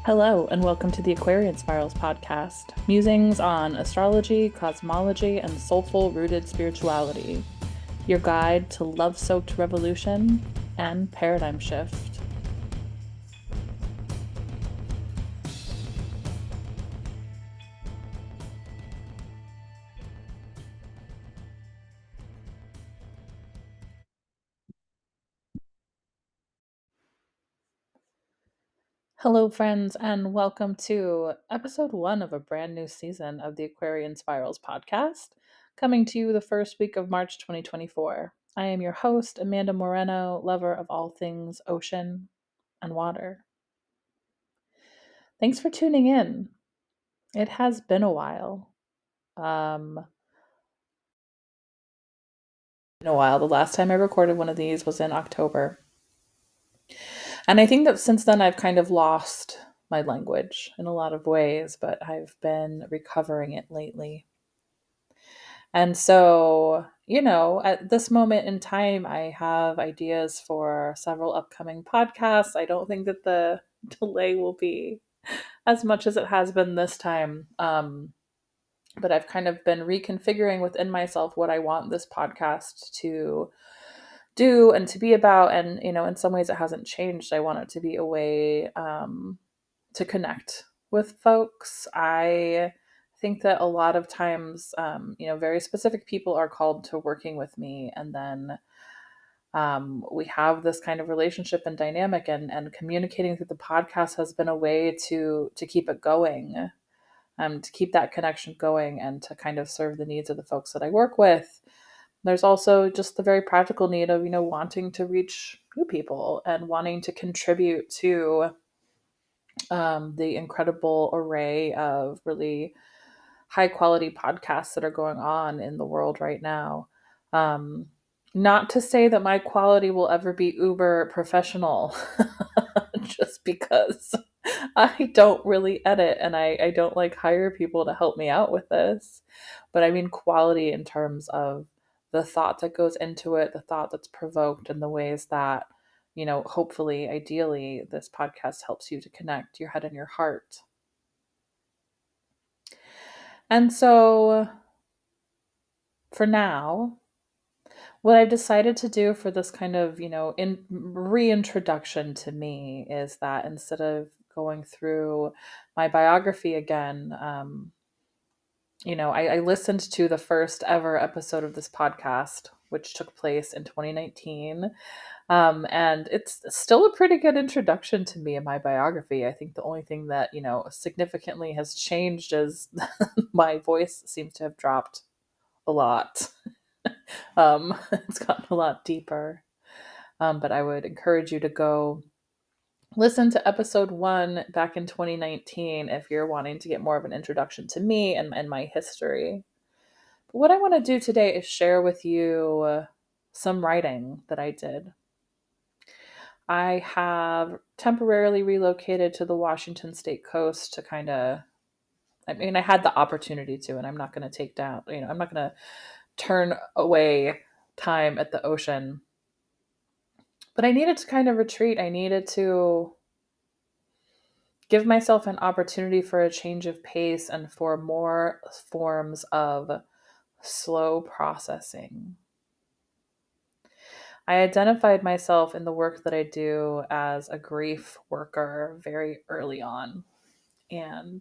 Hello, and welcome to the Aquarian Spirals podcast, musings on astrology, cosmology, and soulful rooted spirituality, your guide to love soaked revolution and paradigm shift. Hello, friends, and welcome to episode 1 of a brand new season of the Aquarian Spirals podcast, coming to you the first week of March 2024. I am your host, Amanda Moreno, lover of all things ocean and water. Thanks for tuning in. It has been a while. The last time I recorded one of these was in October. And I think that since then I've kind of lost my language in a lot of ways, but I've been recovering it lately. And so, at this moment in time, I have ideas for several upcoming podcasts. I don't think that the delay will be as much as it has been this time. But I've kind of been reconfiguring within myself what I want this podcast to do and to be about. And, in some ways it hasn't changed. I want it to be a way to connect with folks. I think that a lot of times, very specific people are called to working with me. And then we have this kind of relationship and dynamic, and communicating through the podcast has been a way to keep it going. To keep that connection going and to kind of serve the needs of the folks that I work with. There's also just the very practical need of, wanting to reach new people and wanting to contribute to the incredible array of really high quality podcasts that are going on in the world right now. Not to say that my quality will ever be uber professional, just because I don't really edit and I don't like hire people to help me out with this. But I mean quality in terms of the thought that goes into it, the thought that's provoked, and the ways that, hopefully, ideally, this podcast helps you to connect your head and your heart. And so for now, what I've decided to do for this kind of, reintroduction to me is that instead of going through my biography again, I listened to the first ever episode of this podcast, which took place in 2019. And it's still a pretty good introduction to me and my biography. I think the only thing that, significantly has changed is my voice seems to have dropped a lot. It's gotten a lot deeper. But I would encourage you to go listen to episode 1 back in 2019 if you're wanting to get more of an introduction to me and my history. But what I want to do today is share with you some writing that I did. I have temporarily relocated to the Washington State coast to I had the opportunity to, and I'm not going to take down, I'm not going to turn away time at the ocean. But I needed to kind of retreat. I needed to give myself an opportunity for a change of pace and for more forms of slow processing. I identified myself in the work that I do as a grief worker very early on. And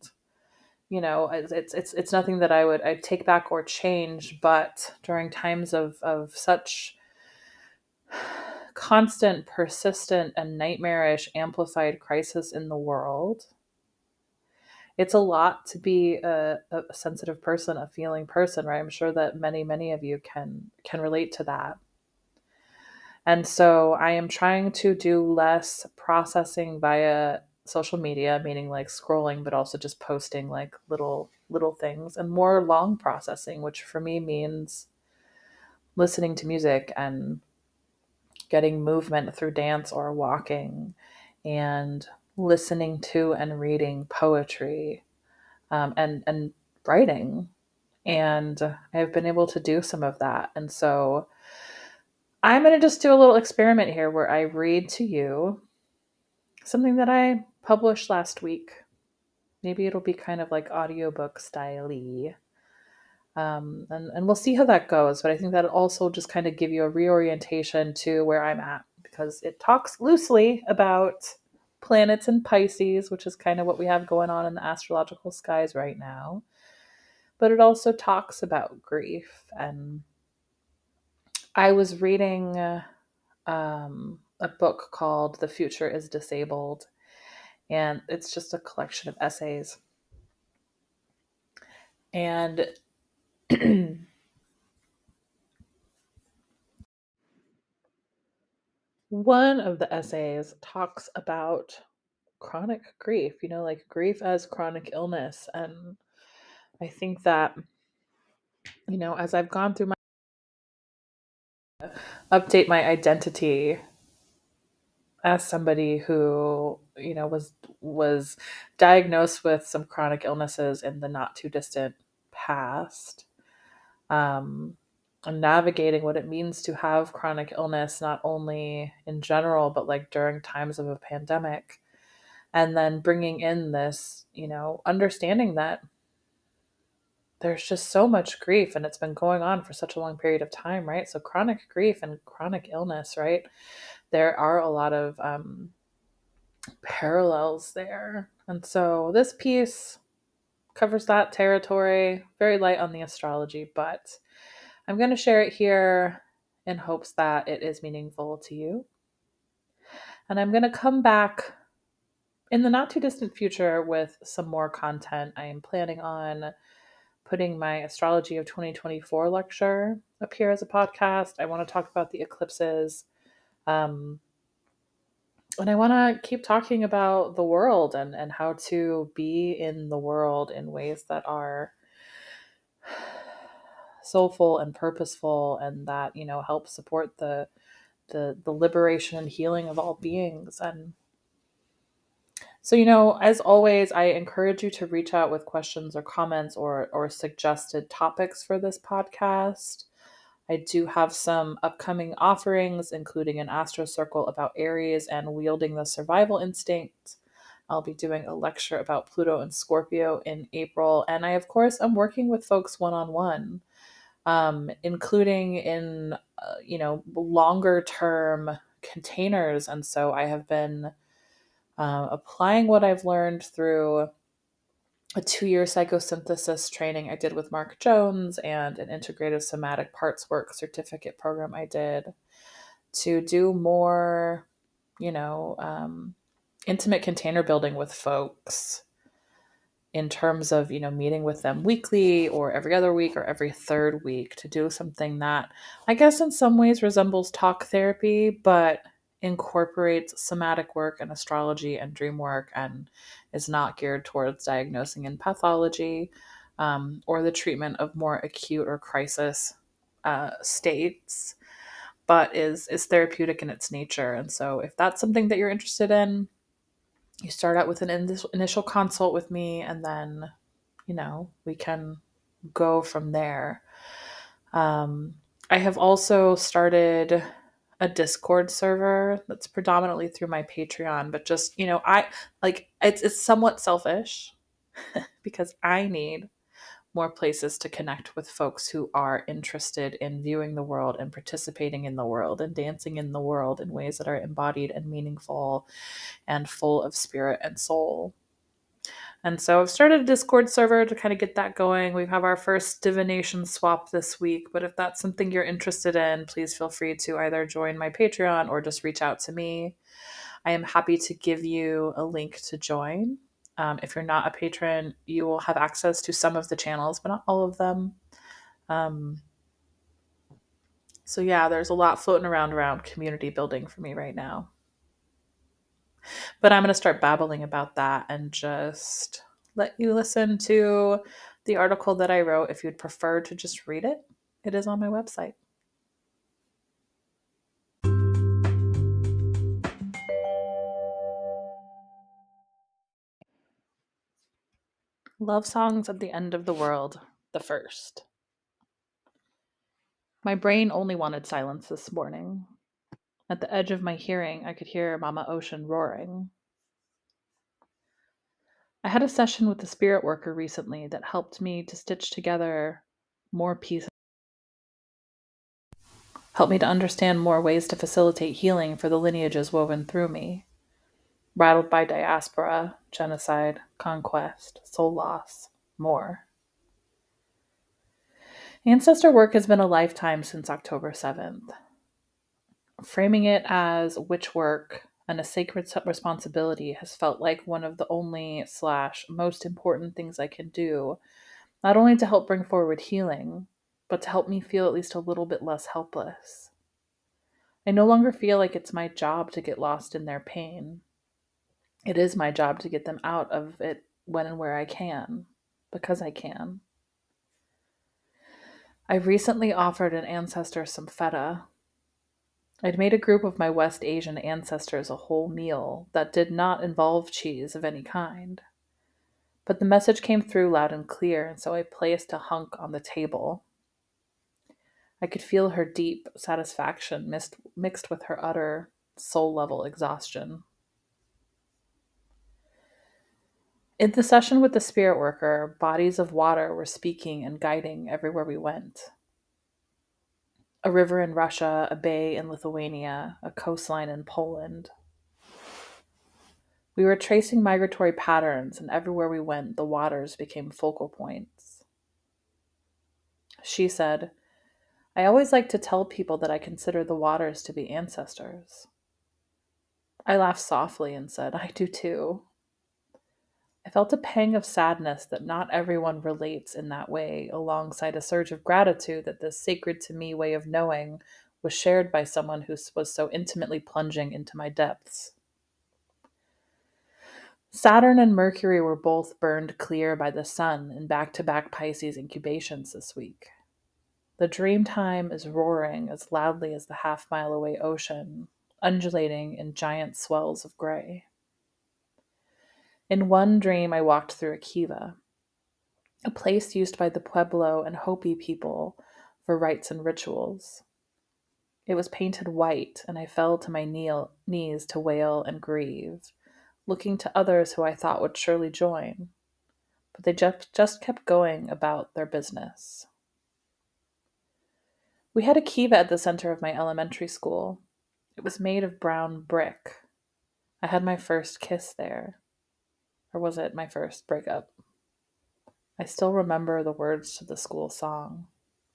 it's nothing that I'd take back or change, but during times of such constant, persistent, and nightmarish amplified crisis in the world, it's a lot to be a sensitive person, a feeling person, right? I'm sure that many of you can relate to that. And so I am trying to do less processing via social media, meaning like scrolling, but also just posting like little things, and more long processing, which for me means listening to music and getting movement through dance or walking, and listening to and reading poetry, and writing. And I've been able to do some of that. And so I'm going to just do a little experiment here where I read to you something that I published last week. Maybe it'll be kind of like audiobook style-y. And we'll see how that goes. But I think that'll also just kind of give you a reorientation to where I'm at, because it talks loosely about planets in Pisces, which is kind of what we have going on in the astrological skies right now. But it also talks about grief. And I was reading a book called The Future is Disabled, and it's just a collection of essays. And one of the essays talks about chronic grief, like grief as chronic illness. And I think that, as I've gone through my update my identity as somebody who, was diagnosed with some chronic illnesses in the not too distant past, and navigating what it means to have chronic illness, not only in general, but like during times of a pandemic. And then bringing in this, understanding that there's just so much grief and it's been going on for such a long period of time, right? So chronic grief and chronic illness, right? There are a lot of parallels there. And so this piece covers that territory, very light on the astrology, but I'm going to share it here in hopes that it is meaningful to you. And I'm going to come back in the not too distant future with some more content. I am planning on putting my Astrology of 2024 lecture up here as a podcast. I want to talk about the eclipses. And I want to keep talking about the world and how to be in the world in ways that are soulful and purposeful, and that, help support the liberation and healing of all beings. And so, as always, I encourage you to reach out with questions or comments or suggested topics for this podcast. I do have some upcoming offerings, including an Astro Circle about Aries and wielding the survival instinct. I'll be doing a lecture about Pluto and Scorpio in April. And I, of course, am working with folks one-on-one, including in, longer term containers. And so I have been applying what I've learned through a 2-year psychosynthesis training I did with Mark Jones and an integrative somatic parts work certificate program I did to do more, intimate container building with folks, in terms of, meeting with them weekly or every other week or every third week, to do something that I guess in some ways resembles talk therapy, but incorporates somatic work and astrology and dream work, and is not geared towards diagnosing in pathology, or the treatment of more acute or crisis states, but is therapeutic in its nature. And so if that's something that you're interested in, you start out with an initial consult with me, and then, we can go from there. I have also started a Discord server that's predominantly through my Patreon, but just, I like it's somewhat selfish because I need more places to connect with folks who are interested in viewing the world and participating in the world and dancing in the world in ways that are embodied and meaningful and full of spirit and soul. And so I've started a Discord server to kind of get that going. We have our first divination swap this week, but if that's something you're interested in, please feel free to either join my Patreon or just reach out to me. I am happy to give you a link to join. If you're not a patron, you will have access to some of the channels, but not all of them. So yeah, there's a lot floating around community building for me right now. But I'm going to start babbling about that and just let you listen to the article that I wrote. If you'd prefer to just read it, it is on my website. Love songs at the end of the world, the first. My brain only wanted silence this morning. At the edge of my hearing, I could hear Mama Ocean roaring. I had a session with the spirit worker recently that helped me to stitch together more pieces, helped me to understand more ways to facilitate healing for the lineages woven through me, rattled by diaspora, genocide, conquest, soul loss, more. Ancestor work has been a lifetime since October 7th. Framing it as witch work and a sacred responsibility has felt like one of the only slash most important things I can do, not only to help bring forward healing, but to help me feel at least a little bit less helpless. I no longer feel like it's my job to get lost in their pain. It is my job to get them out of it when and where I can, because I can. I recently offered an ancestor some feta. I'd made a group of my West Asian ancestors a whole meal that did not involve cheese of any kind. But the message came through loud and clear, and so I placed a hunk on the table. I could feel her deep satisfaction mixed with her utter soul level exhaustion. In the session with the spirit worker, bodies of water were speaking and guiding everywhere we went. A river in Russia, a bay in Lithuania, a coastline in Poland. We were tracing migratory patterns, and everywhere we went, the waters became focal points. She said, I always like to tell people that I consider the waters to be ancestors. I laughed softly and said, I do too. I felt a pang of sadness that not everyone relates in that way, alongside a surge of gratitude that this sacred to me way of knowing was shared by someone who was so intimately plunging into my depths. Saturn and Mercury were both burned clear by the sun in back-to-back Pisces incubations this week. The dream time is roaring as loudly as the half-mile-away ocean, undulating in giant swells of gray. In one dream, I walked through a kiva, a place used by the Pueblo and Hopi people for rites and rituals. It was painted white, and I fell to my knees to wail and grieve, looking to others who I thought would surely join, but they just kept going about their business. We had a kiva at the center of my elementary school. It was made of brown brick. I had my first kiss there. Or was it my first breakup? I still remember the words to the school song.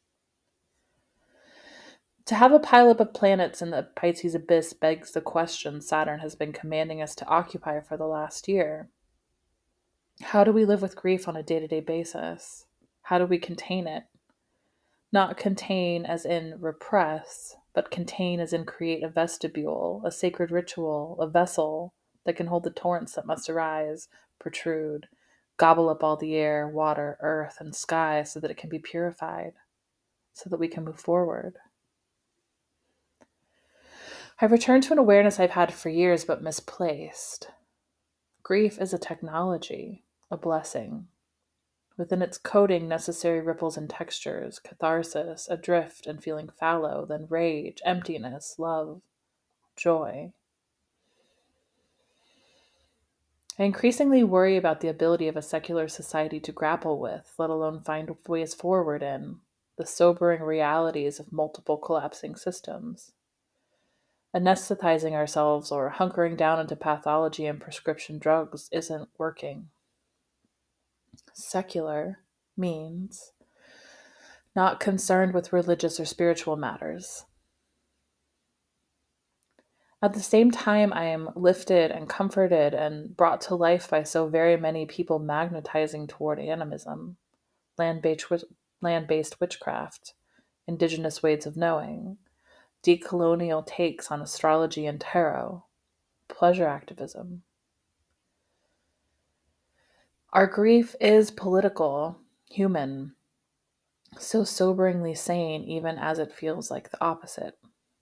To have a pileup of planets in the Pisces abyss begs the question Saturn has been commanding us to occupy for the last year. How do we live with grief on a day-to-day basis? How do we contain it? Not contain as in repress, but contain as in create a vestibule, a sacred ritual, a vessel that can hold the torrents that must arise, protrude, gobble up all the air, water, earth, and sky so that it can be purified, so that we can move forward. I've returned to an awareness I've had for years but misplaced. Grief is a technology, a blessing. Within its coding, necessary ripples and textures, catharsis, adrift and feeling fallow, then rage, emptiness, love, joy. I increasingly worry about the ability of a secular society to grapple with, let alone find ways forward in, the sobering realities of multiple collapsing systems. Anesthetizing ourselves or hunkering down into pathology and prescription drugs isn't working. Secular means not concerned with religious or spiritual matters. At the same time, I am lifted and comforted and brought to life by so very many people magnetizing toward animism, land-based witchcraft, indigenous ways of knowing, decolonial takes on astrology and tarot, pleasure activism. Our grief is political, human, so soberingly sane even as it feels like the opposite.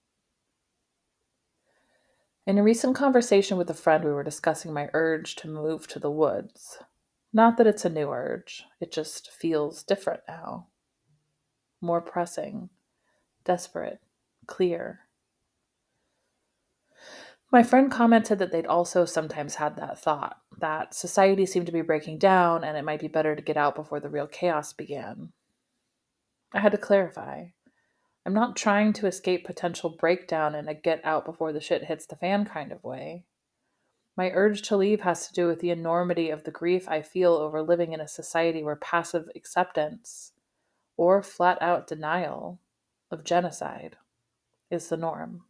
In a recent conversation with a friend, we were discussing my urge to move to the woods. Not that it's a new urge, it just feels different now. More pressing, desperate, clear. My friend commented that they'd also sometimes had that thought, that society seemed to be breaking down and it might be better to get out before the real chaos began. I had to clarify. I'm not trying to escape potential breakdown in a get out before the shit hits the fan kind of way. My urge to leave has to do with the enormity of the grief I feel over living in a society where passive acceptance or flat out denial of genocide is the norm.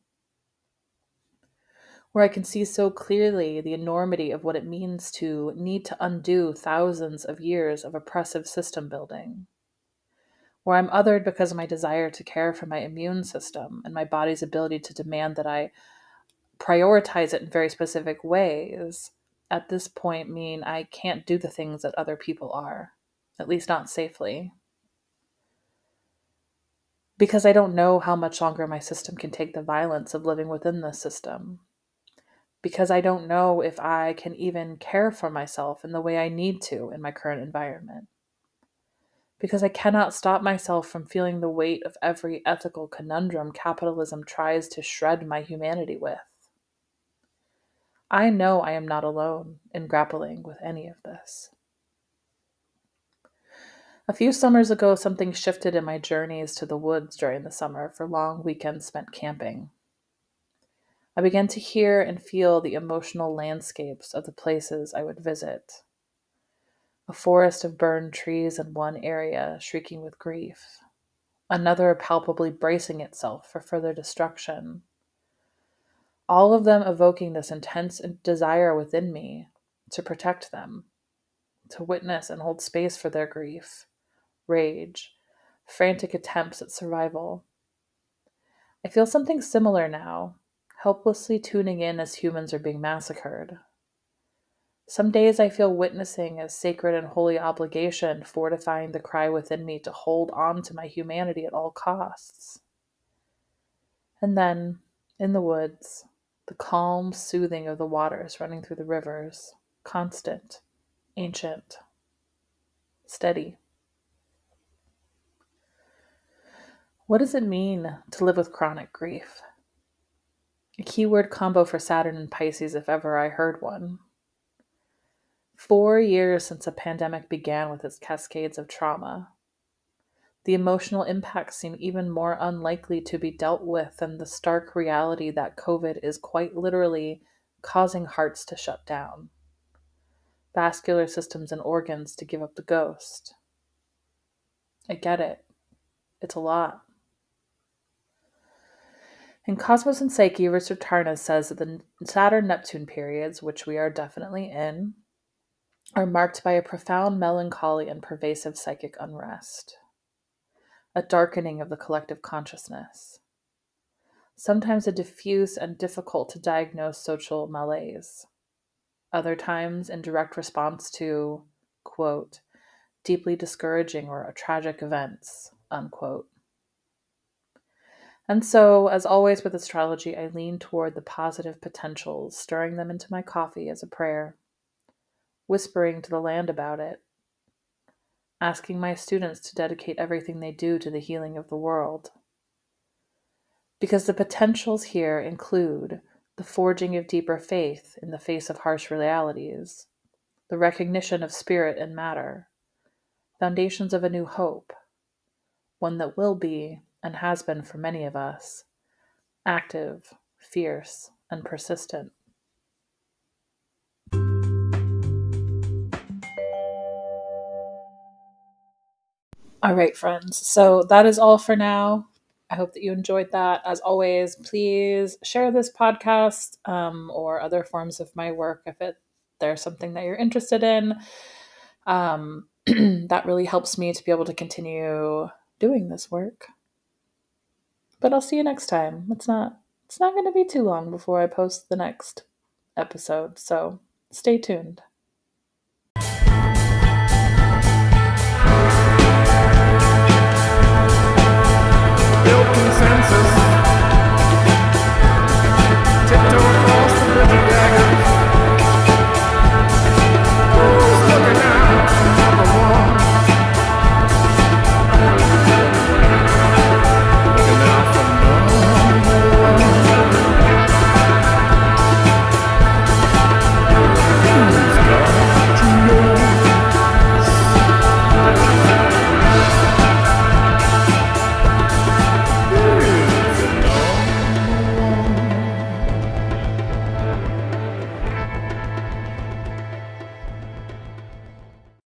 Where I can see so clearly the enormity of what it means to need to undo thousands of years of oppressive system building. Where I'm othered because of my desire to care for my immune system and my body's ability to demand that I prioritize it in very specific ways, at this point mean I can't do the things that other people are, at least not safely. Because I don't know how much longer my system can take the violence of living within this system. Because I don't know if I can even care for myself in the way I need to in my current environment. Because I cannot stop myself from feeling the weight of every ethical conundrum capitalism tries to shred my humanity with. I know I am not alone in grappling with any of this. A few summers ago, something shifted in my journeys to the woods during the summer for long weekends spent camping. I began to hear and feel the emotional landscapes of the places I would visit. A forest of burned trees in one area shrieking with grief, another palpably bracing itself for further destruction. All of them evoking this intense desire within me to protect them, to witness and hold space for their grief, rage, frantic attempts at survival. I feel something similar now, helplessly tuning in as humans are being massacred. Some days I feel witnessing a sacred and holy obligation, fortifying the cry within me to hold on to my humanity at all costs. And then, in the woods, the calm soothing of the waters running through the rivers, constant, ancient, steady. What does it mean to live with chronic grief? A keyword combo for Saturn and Pisces if ever I heard one. 4 years since a pandemic began with its cascades of trauma. The emotional impacts seem even more unlikely to be dealt with than the stark reality that COVID is quite literally causing hearts to shut down, vascular systems and organs to give up the ghost. I get it. It's a lot. In Cosmos and Psyche, Richard Tarnas says that the Saturn-Neptune periods, which we are definitely in, are marked by a profound melancholy and pervasive psychic unrest, a darkening of the collective consciousness, sometimes a diffuse and difficult to diagnose social malaise, other times in direct response to, quote, deeply discouraging or tragic events, unquote. And so, as always with astrology, I lean toward the positive potentials, stirring them into my coffee as a prayer, whispering to the land about it, asking my students to dedicate everything they do to the healing of the world. Because the potentials here include the forging of deeper faith in the face of harsh realities, the recognition of spirit and matter, foundations of a new hope, one that will be, and has been for many of us, active, fierce, and persistent. All right, friends. So that is all for now. I hope that you enjoyed that. As always, please share this podcast or other forms of my work if there's something that you're interested in. That really helps me to be able to continue doing this work. But I'll see you next time. It's not going to be too long before I post the next episode, so stay tuned. Consensus.